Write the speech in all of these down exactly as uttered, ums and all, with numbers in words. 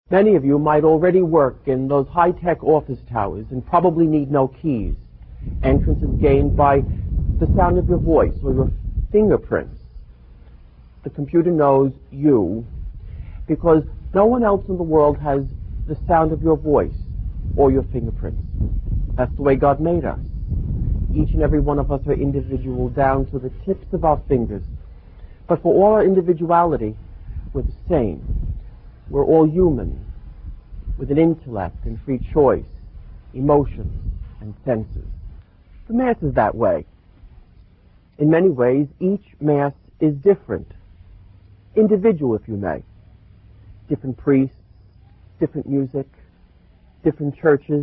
Many of you might already work in those high-tech office towers and probably need no keys. Entrance is gained by the sound of your voice or your fingerprints. The computer knows you because no one else in the world has the sound of your voice or your fingerprints. That's the way God made us. Each and every one of us are individual down to the tips of our fingers. But for all our individuality, we're the same. We're all human, with an intellect and free choice, emotions and senses. The Mass is that way. In many ways, each Mass is different. Individual, if you may. Different priests, different music, different churches.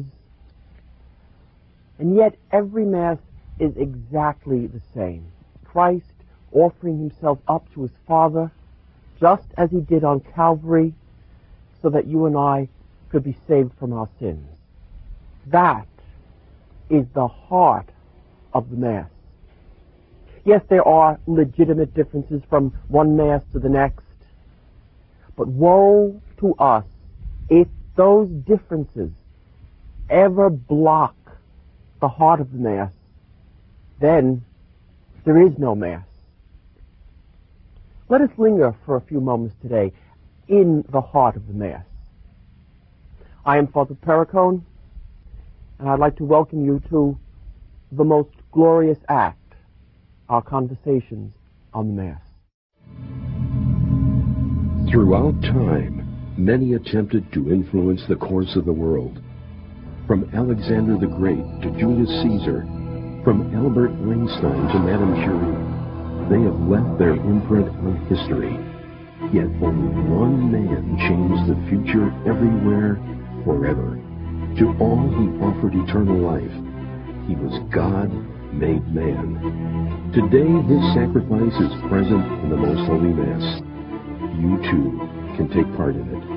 And yet every Mass is exactly the same. Christ offering himself up to his Father, just as he did on Calvary, so that you and I could be saved from our sins. That is the heart of the Mass. Yes, there are legitimate differences from one Mass to the next, but woe to us if those differences ever block the heart of the Mass. Then there is no Mass. Let us linger for a few moments today in the heart of the Mass. I am Father Perricone, and I'd like to welcome you to the most glorious act, our conversations on the Mass. Throughout time, many attempted to influence the course of the world. From Alexander the Great to Julius Caesar, from Albert Einstein to Madame Curie, they have left their imprint on history. Yet only one man changed the future everywhere, forever. To all he offered eternal life. He was God made man. Today his sacrifice is present in the Most Holy Mass. You too can take part in it.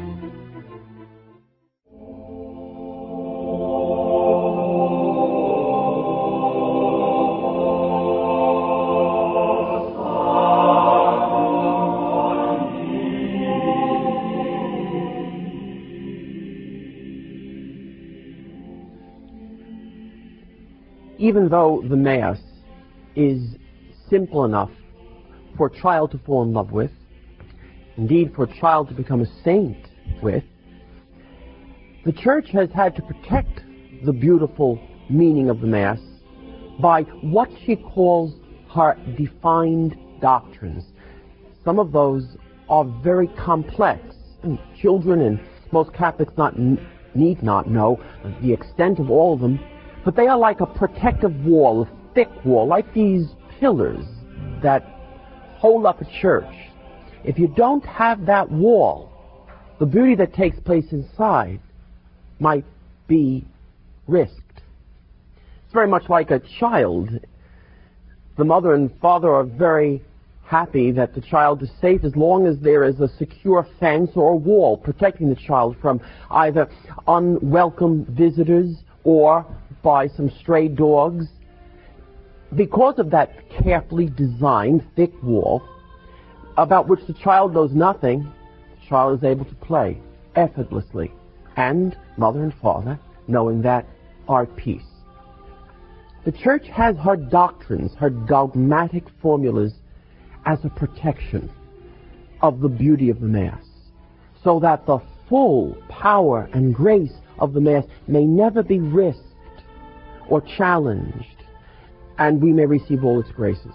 Even though the Mass is simple enough for a child to fall in love with, indeed for a child to become a saint with, the Church has had to protect the beautiful meaning of the Mass by what she calls her defined doctrines. Some of those are very complex, and children and most Catholics not need not know the extent of all of them, but they are like a protective wall, a thick wall, like these pillars that hold up a church. If you don't have that wall, the beauty that takes place inside might be risked. It's very much like a child. The mother and father are very happy that the child is safe as long as there is a secure fence or a wall protecting the child from either unwelcome visitors or by some stray dogs. Because of that carefully designed thick wall, about which the child knows nothing, the child is able to play effortlessly, and mother and father, knowing that, are at peace. The Church has her doctrines, her dogmatic formulas, as a protection of the beauty of the Mass, so that the full power and grace of the Mass may never be risked or challenged, and we may receive all its graces.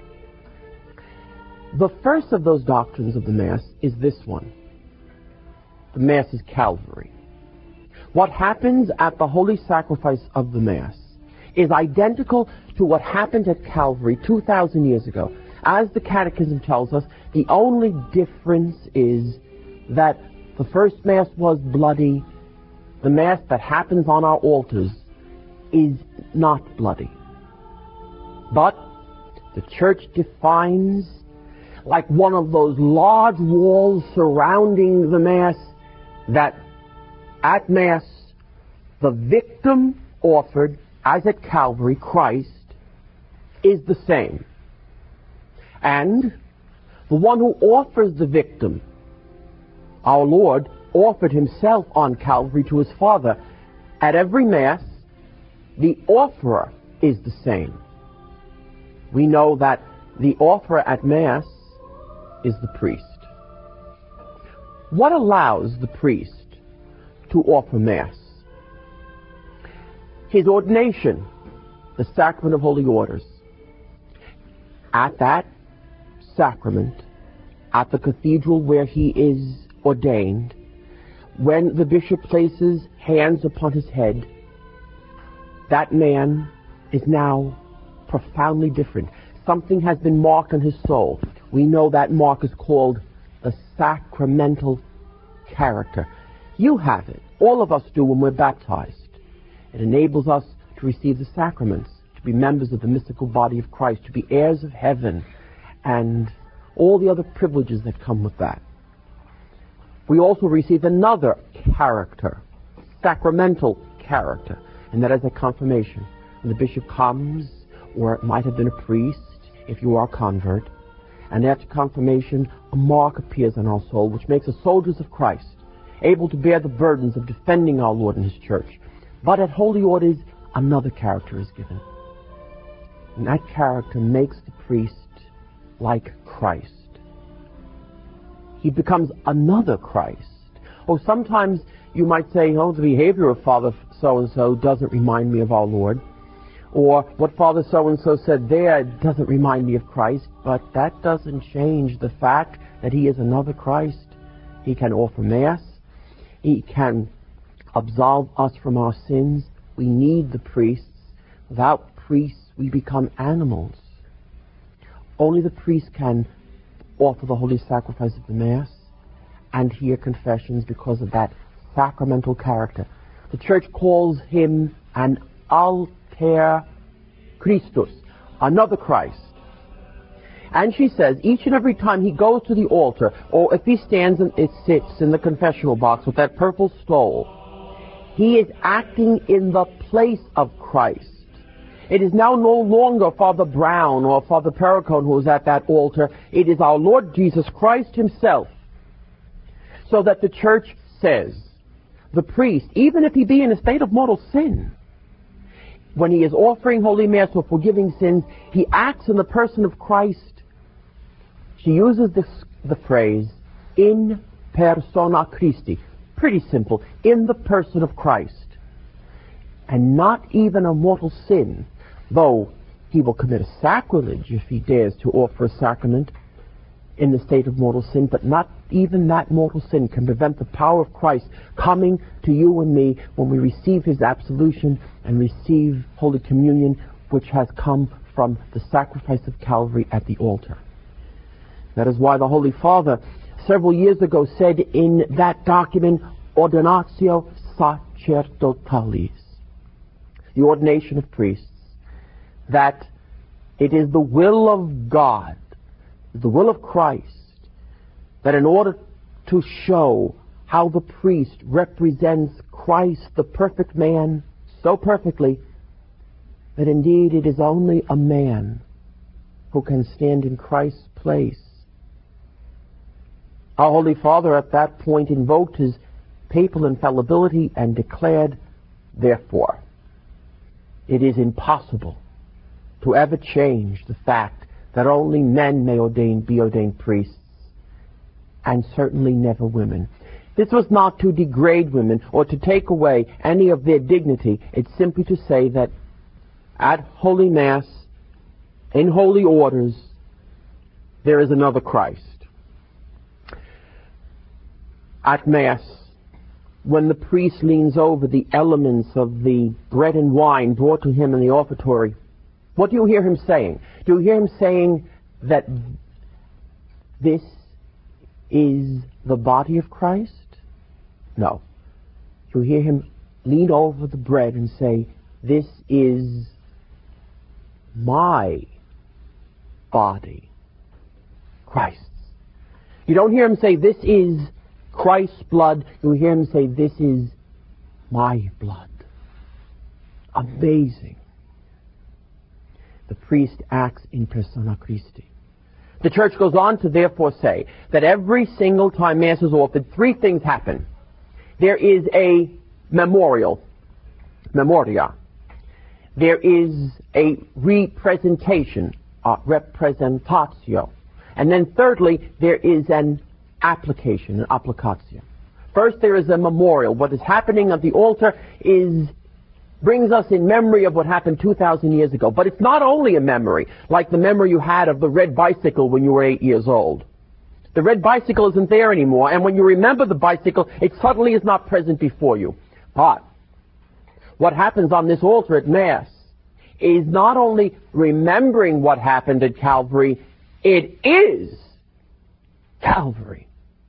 The first of those doctrines of the Mass is this one. The Mass is Calvary. What happens at the holy sacrifice of the Mass is identical to what happened at Calvary two thousand years ago. As the Catechism tells us, the only difference is that the first Mass was bloody. The Mass that happens on our altars is not bloody. But the Church defines, like one of those large walls surrounding the Mass, that at Mass the victim offered, as at Calvary, Christ, is the same. And the one who offers the victim, our Lord, offered himself on Calvary to his Father. At every Mass, the offerer is the same. We know that the offerer at Mass is the priest. What allows the priest to offer Mass? His ordination, the sacrament of holy orders. At that sacrament, at the cathedral where he is ordained, when the bishop places hands upon his head, that man is now profoundly different. Something has been marked on his soul. We know that mark is called the sacramental character. You have it. All of us do when we're baptized. It enables us to receive the sacraments, to be members of the mystical body of Christ, to be heirs of heaven, and all the other privileges that come with that. We also receive another character, sacramental character, and that is a confirmation. When the bishop comes, or it might have been a priest, if you are a convert, and after confirmation, a mark appears on our soul, which makes us soldiers of Christ, able to bear the burdens of defending our Lord and his church. But at holy orders, another character is given. And that character makes the priest like Christ. He becomes another Christ. Oh, sometimes you might say, oh, the behavior of Father so-and-so doesn't remind me of our Lord. Or what Father so-and-so said there doesn't remind me of Christ. But that doesn't change the fact that he is another Christ. He can offer Mass. He can absolve us from our sins. We need the priests. Without priests, we become animals. Only the priest can offer the holy sacrifice of the Mass and hear confessions because of that sacramental character. The Church calls him an alter Christus, another Christ. And she says each and every time he goes to the altar, or if he stands and it sits in the confessional box with that purple stole, he is acting in the place of Christ. It is now no longer Father Brown or Father Perricone who is at that altar. It is our Lord Jesus Christ himself. So that the Church says, the priest, even if he be in a state of mortal sin, when he is offering Holy Mass or forgiving sins, he acts in the person of Christ. She uses this, the phrase, in persona Christi. Pretty simple. In the person of Christ. And not even a mortal sin, though he will commit a sacrilege if he dares to offer a sacrament in the state of mortal sin, but not even that mortal sin can prevent the power of Christ coming to you and me when we receive his absolution and receive Holy Communion, which has come from the sacrifice of Calvary at the altar. That is why the Holy Father several years ago said in that document, Ordinatio Sacerdotalis, the ordination of priests, that it is the will of God, the will of Christ, that in order to show how the priest represents Christ, the perfect man, so perfectly, that indeed it is only a man who can stand in Christ's place. Our Holy Father at that point invoked his papal infallibility and declared, therefore, it is impossible to ever change the fact that only men may ordain, be ordained priests, and certainly never women. This was not to degrade women or to take away any of their dignity. It's simply to say that at Holy Mass, in holy orders, there is another Christ. At Mass, when the priest leans over the elements of the bread and wine brought to him in the offertory, what do you hear him saying? Do you hear him saying that this is the body of Christ? No. You hear him lean over the bread and say, this is my body, Christ's. You don't hear him say, this is Christ's blood. You hear him say, this is my blood. Amazing. The priest acts in persona Christi. The Church goes on to therefore say that every single time Mass is offered, three things happen. there is a memorial, memoria. There is a representation, uh, representatio. And then thirdly, there is an application, an applicatio. First, there is a memorial. What is happening at the altar is brings us in memory of what happened two thousand years ago. But it's not only a memory, like the memory you had of the red bicycle when you were eight years old. The red bicycle isn't there anymore, and when you remember the bicycle, it suddenly is not present before you. But what happens on this altar at Mass is not only remembering what happened at Calvary, it is Calvary.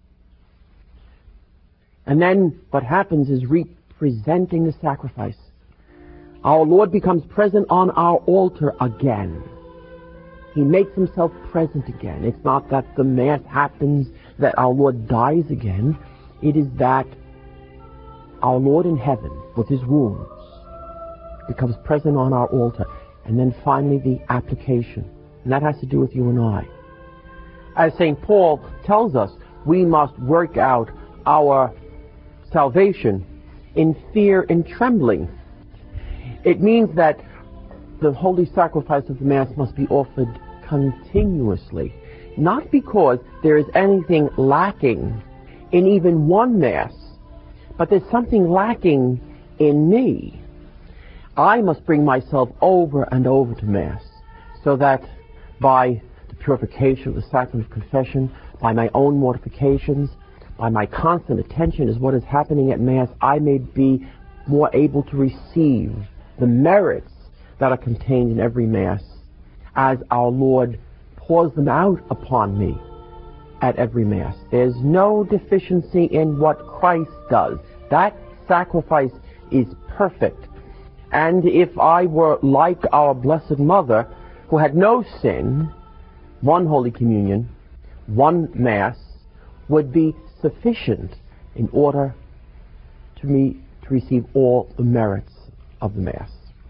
And then what happens is representing the sacrifice. Our Lord becomes present on our altar again. He makes himself present again. It's not that the Mass happens, that our Lord dies again. It is that our Lord in heaven, with his wounds, becomes present on our altar. And then finally the application. And that has to do with you and I. As Saint Paul tells us, we must work out our salvation in fear and trembling. It means that the holy sacrifice of the Mass must be offered continuously, not because there is anything lacking in even one Mass, but there's something lacking in me. I must bring myself over and over to Mass, so that by the purification of the sacrament of confession, by my own mortifications, by my constant attention as what is happening at Mass, I may be more able to receive the merits that are contained in every Mass, as our Lord pours them out upon me at every Mass. There's no deficiency in what Christ does. That sacrifice is perfect. And if I were like our Blessed Mother, who had no sin, one Holy Communion, one Mass, would be sufficient in order to me to receive all the merits of the Mass.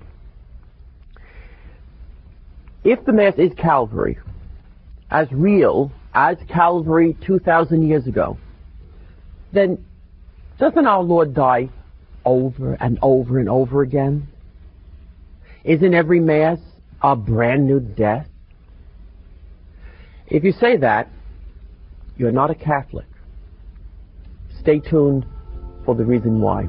If the Mass is Calvary, as real as Calvary two thousand years ago, then doesn't our Lord die over and over and over again? Isn't every Mass a brand new death? If you say that, you're not a Catholic. Stay tuned for the reason why.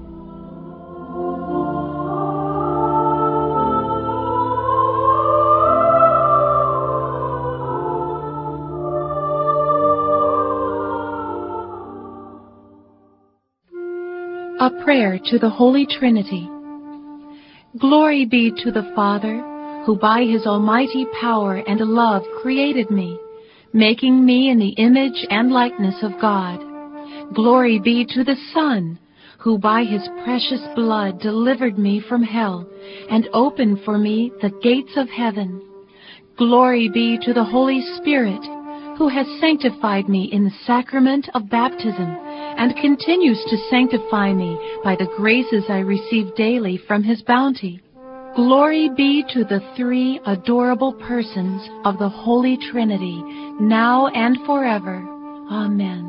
A prayer to the Holy Trinity. Glory be to the Father, who by his almighty power and love created me, making me in the image and likeness of God. Glory be to the Son, who by his precious blood delivered me from hell and opened for me the gates of heaven. Glory be to the Holy Spirit, who has sanctified me in the sacrament of baptism and continues to sanctify me by the graces I receive daily from his bounty. Glory be to the three adorable persons of the Holy Trinity, now and forever. Amen.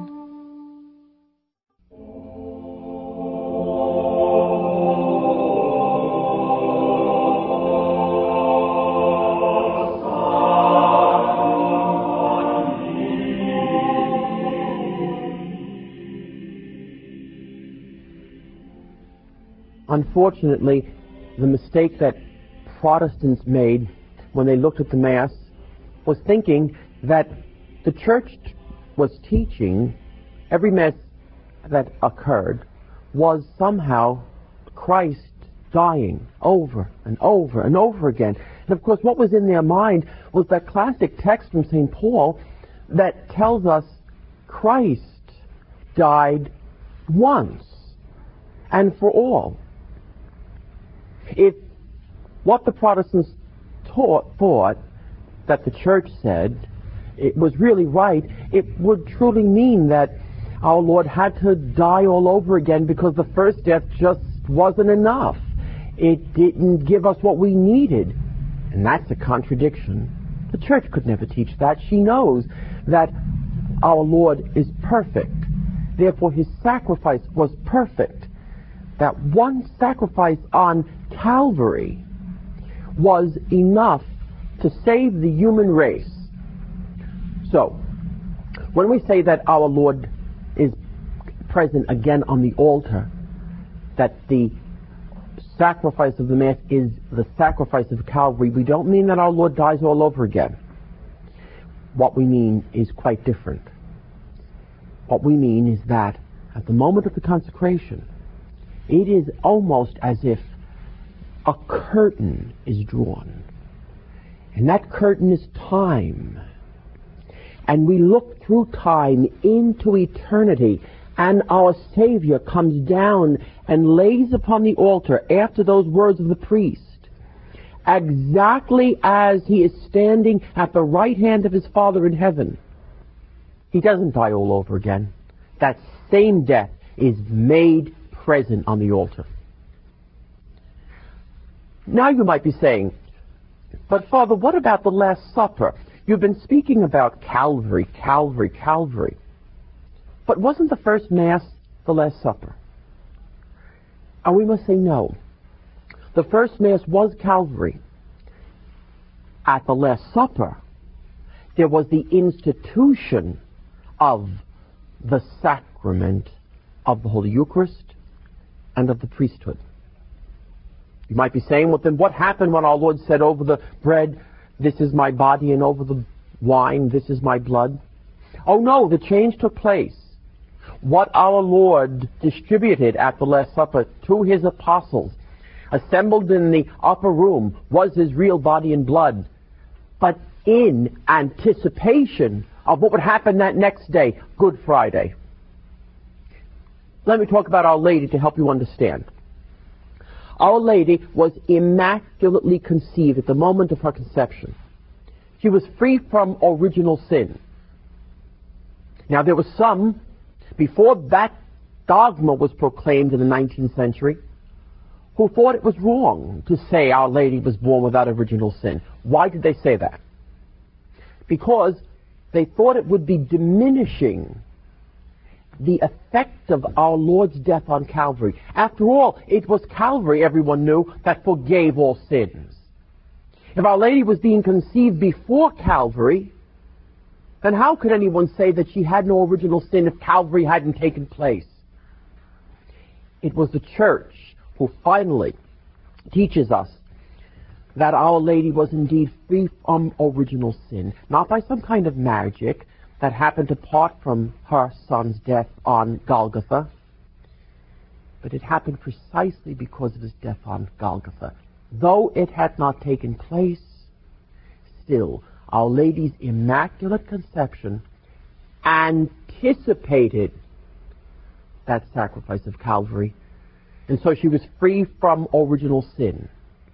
Unfortunately, the mistake that Protestants made when they looked at the Mass was thinking that the Church was teaching every Mass that occurred was somehow Christ dying over and over and over again. And of course, what was in their mind was that classic text from Saint Paul that tells us Christ died once and for all. If what the Protestants taught, thought that the Church said it was really right, it would truly mean that our Lord had to die all over again because the first death just wasn't enough. It didn't give us what we needed. And that's a contradiction. The Church could never teach that. She knows that our Lord is perfect Therefore, his sacrifice was perfect. That one sacrifice on Calvary was enough to save the human race. So, when we say that our Lord is present again on the altar, that the sacrifice of the Mass is the sacrifice of Calvary, we don't mean that our Lord dies all over again. What we mean is quite different. What we mean is that at the moment of the consecration, it is almost as if a curtain is drawn. And that curtain is time. And we look through time into eternity, and our Savior comes down and lays upon the altar, after those words of the priest, exactly as he is standing at the right hand of his Father in heaven. He doesn't die all over again. That same death is made present on the altar. Now you might be saying, but Father, what about the Last Supper? You've been speaking about Calvary, Calvary, Calvary. But wasn't the first Mass the Last Supper? And we must say no. The first Mass was Calvary. At the Last Supper, there was the institution of the sacrament of the Holy Eucharist and of the priesthood. You might be saying, well, then what happened when our Lord said over the bread, this is my body, and over the wine, this is my blood? Oh no, the change took place. What our Lord distributed at the Last Supper to his apostles, assembled in the upper room, was his real body and blood, but in anticipation of what would happen that next day, Good Friday. Let me talk about Our Lady to help you understand. Our Lady was immaculately conceived at the moment of her conception. She was free from original sin. Now, there were some, before that dogma was proclaimed in the nineteenth century, who thought it was wrong to say Our Lady was born without original sin. Why did they say that? Because they thought it would be diminishing the effect of our Lord's death on Calvary. After all, it was Calvary, everyone knew, that forgave all sins. If Our Lady was being conceived before Calvary, then how could anyone say that she had no original sin if Calvary hadn't taken place? It was the Church who finally teaches us that Our Lady was indeed free from original sin, not by some kind of magic that happened apart from her Son's death on Golgotha, but it happened precisely because of his death on Golgotha. Though it had not taken place, still, Our Lady's Immaculate Conception anticipated that sacrifice of Calvary, and so she was free from original sin.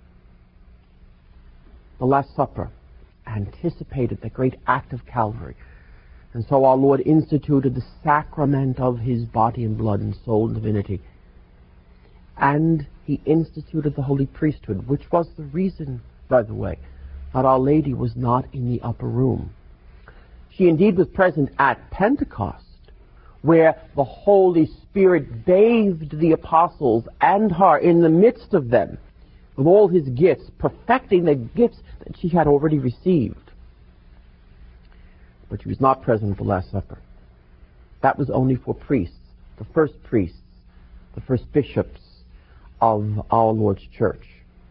The Last Supper anticipated the great act of Calvary. And so our Lord instituted the sacrament of his body and blood and soul and divinity. And he instituted the holy priesthood, which was the reason, by the way, that Our Lady was not in the upper room. She indeed was present at Pentecost, where the Holy Spirit bathed the apostles and her in the midst of them with all his gifts, perfecting the gifts that she had already received. But she was not present at the Last Supper. That was only for priests, the first priests, the first bishops of our Lord's church.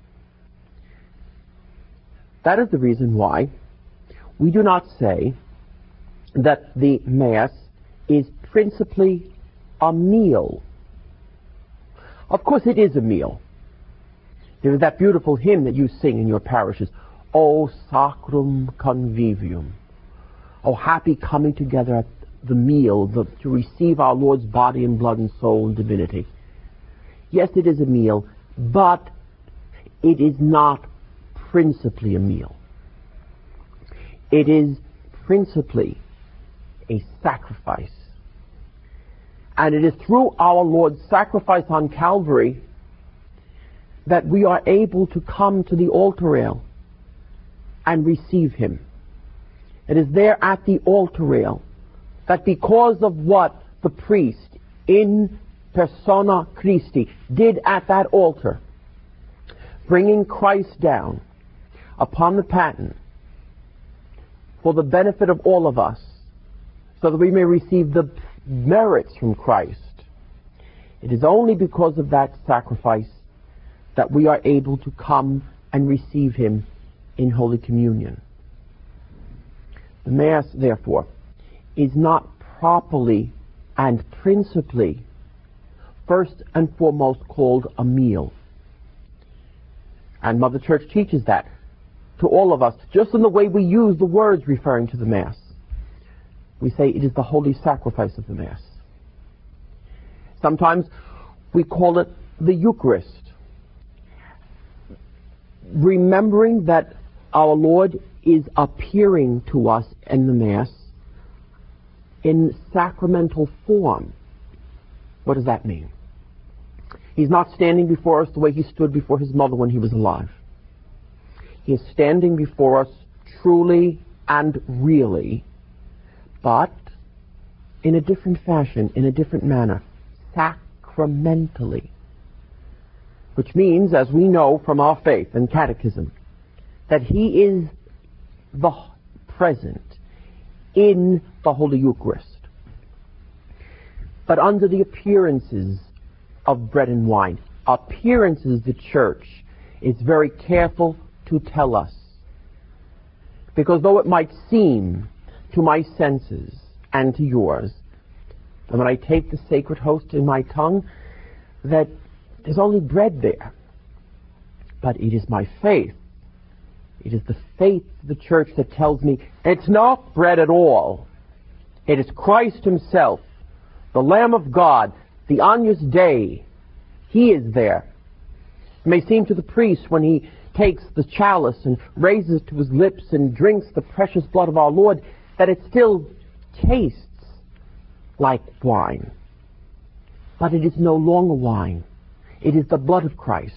That is the reason why we do not say that the Mass is principally a meal. Of course it is a meal. There is that beautiful hymn that you sing in your parishes, O Sacrum Convivium. Oh, happy coming together at the meal the, to receive our Lord's body and blood and soul and divinity. Yes, it is a meal, but it is not principally a meal. It is principally a sacrifice. And it is through our Lord's sacrifice on Calvary that we are able to come to the altar rail and receive him. It is there at the altar rail that because of what the priest in persona Christi did at that altar, bringing Christ down upon the paten for the benefit of all of us, so that we may receive the merits from Christ. It is only because of that sacrifice that we are able to come and receive him in Holy Communion. The Mass, therefore, is not properly and principally, first and foremost, called a meal. And Mother Church teaches that to all of us, just in the way we use the words referring to the Mass. We say it is the holy sacrifice of the Mass. Sometimes we call it the Eucharist, remembering that our Lord is appearing to us in the Mass in sacramental form. What does that mean? He's not standing before us the way he stood before his mother when he was alive. He is standing before us truly and really, but in a different fashion, in a different manner, sacramentally. Which means, as we know from our faith and catechism, that he is the present in the Holy Eucharist, but under the appearances of bread and wine. Appearances the Church is very careful to tell us, because though it might seem to my senses and to yours, and when I take the sacred host in my tongue, that there's only bread there, but it is my faith. It is the faith of the Church that tells me it's not bread at all. It is Christ himself, the Lamb of God, the Agnus Dei. He is there. It may seem to the priest, when he takes the chalice and raises it to his lips and drinks the precious blood of our Lord, that it still tastes like wine. But it is no longer wine. It is the blood of Christ.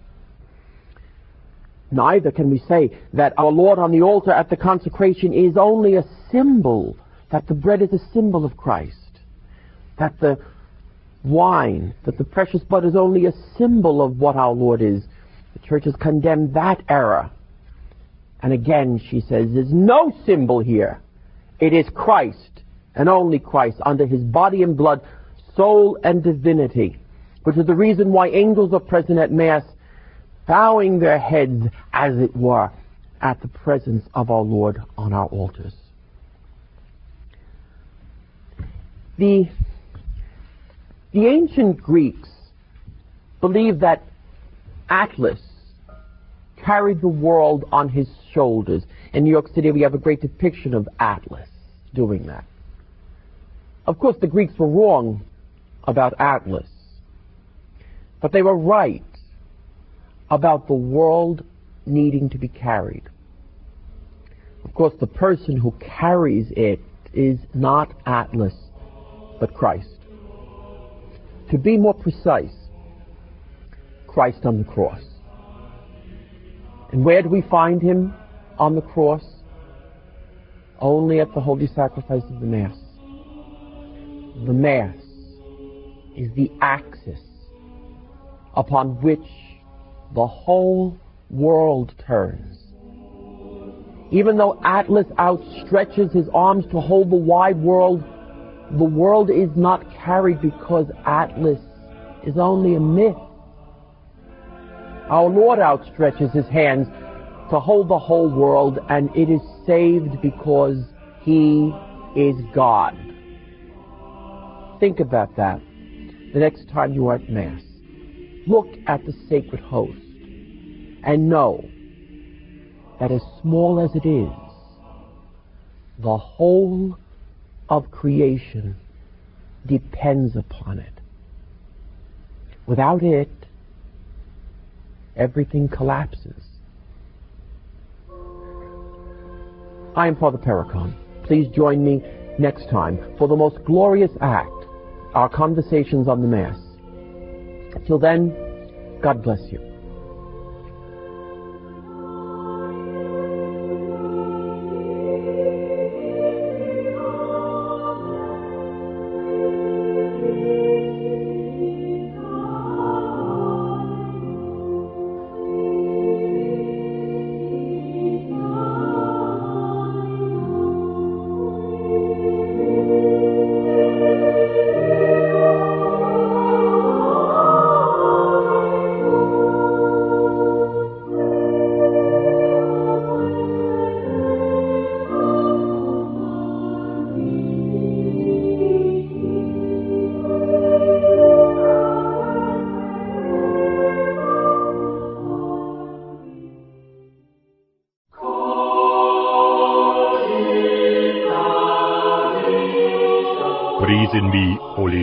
Neither can we say that our Lord on the altar at the consecration is only a symbol, that the bread is a symbol of Christ, that the wine, that the precious blood is only a symbol of what our Lord is. The Church has condemned that error. And again, she says, there's no symbol here. It is Christ, and only Christ, under his body and blood, soul and divinity, which is the reason why angels are present at Mass, bowing their heads, as it were, at the presence of our Lord on our altars. The, the ancient Greeks believed that Atlas carried the world on his shoulders. In New York City, we have a great depiction of Atlas doing that. Of course, the Greeks were wrong about Atlas, but they were right about the world needing to be carried. Of course, the person who carries it is not Atlas, but Christ. To be more precise, Christ on the cross. And where do we find him on the cross? Only at the holy sacrifice of the Mass. The Mass is the axis upon which the whole world turns. Even though Atlas outstretches his arms to hold the wide world, the world is not carried because Atlas is only a myth. Our Lord outstretches his hands to hold the whole world, and it is saved because he is God. Think about that the next time you are at Mass. Look at the sacred host and know that as small as it is, the whole of creation depends upon it. Without it, everything collapses. I am Father Pericon. Please join me next time for the most glorious act, our conversations on the Mass. Till then, God bless you.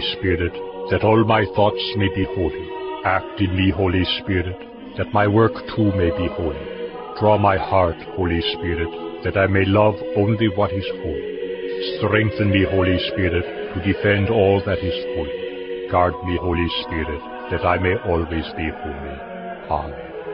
Spirit, that all my thoughts may be holy. Act in me, Holy Spirit, that my work too may be holy. Draw my heart, Holy Spirit, that I may love only what is holy. Strengthen me, Holy Spirit, to defend all that is holy. Guard me, Holy Spirit, that I may always be holy. Amen.